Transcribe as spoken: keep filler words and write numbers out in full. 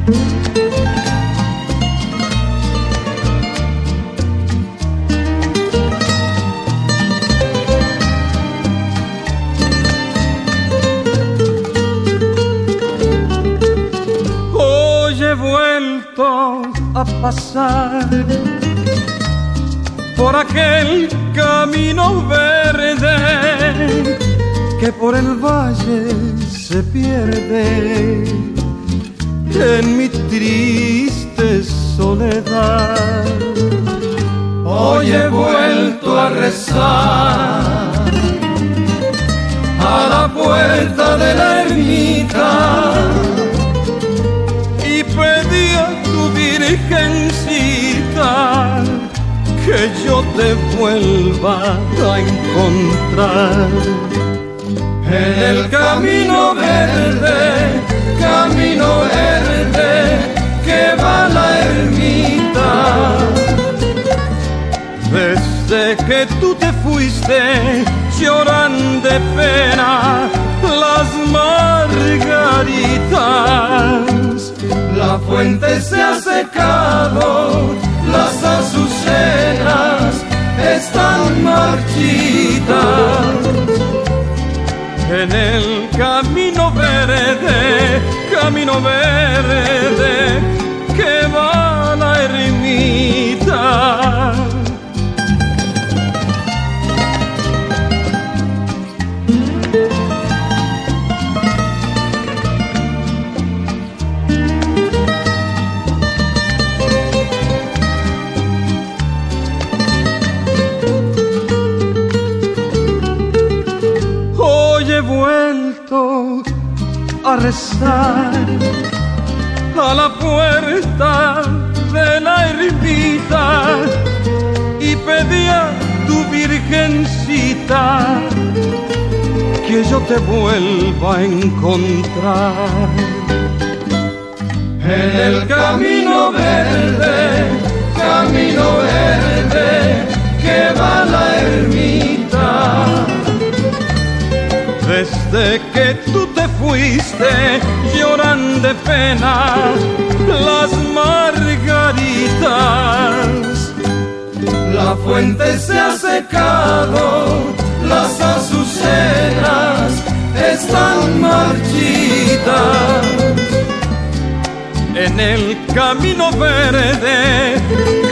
A pasar por aquel camino verde que por el valle se pierde en mi triste soledad. Hoy he vuelto a rezar a la puerta de la ermita y pedí a tu virgencita que yo te vuelva a encontrar. En el camino verde, camino verde, que va la ermita. Desde que tú te fuiste, lloran de pena las margaritas. La fuente se ha secado, las azucenas están marchitas. En el camino verde, camino verde, que va la ermita. A rezar a la puerta de la ermita y pedía tu virgencita que yo te vuelva a encontrar. En el camino verde, camino verde, que va la ermita. Desde que tú te fuiste, lloran de pena las margaritas. La fuente se ha secado, las azucenas están marchitas. En el camino verde,